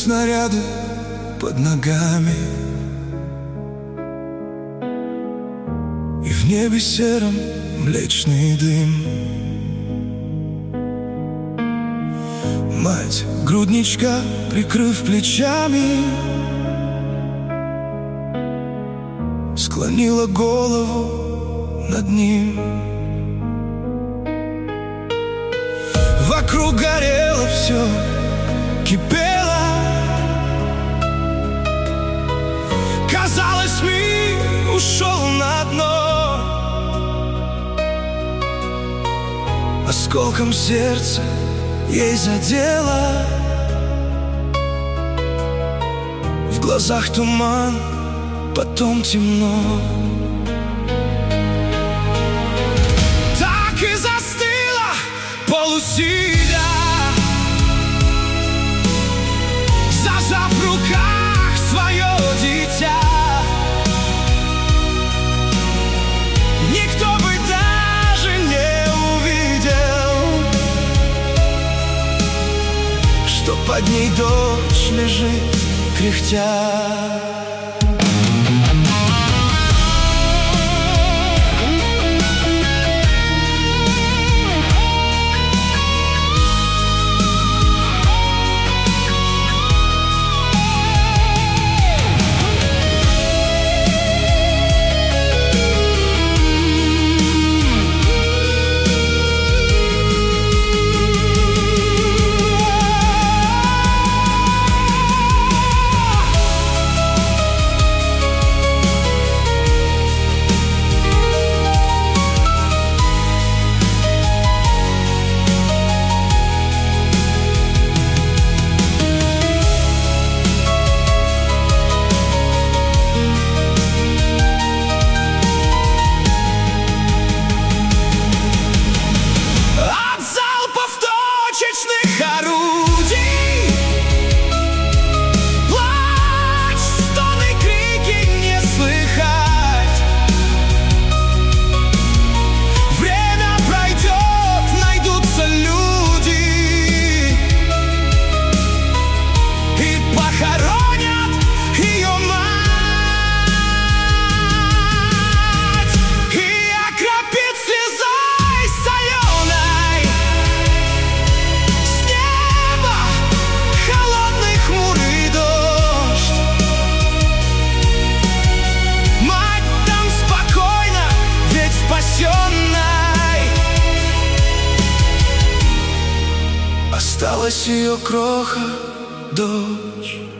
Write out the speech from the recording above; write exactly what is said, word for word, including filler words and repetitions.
снаряды под ногами, и в небе сером млечный дым. Мать грудничка, прикрыв плечами, склонила голову над ним. Вокруг горело все, кипело. Казалось, мир ушел на дно. Осколком сердца ей задело. В глазах туман, потом темно. Так и застыла, полусидя, зажав в руках свое дитя. Никто бы даже не увидел, что под ней дочь лежит, кряхтя. Осталась ее кроха, дочь.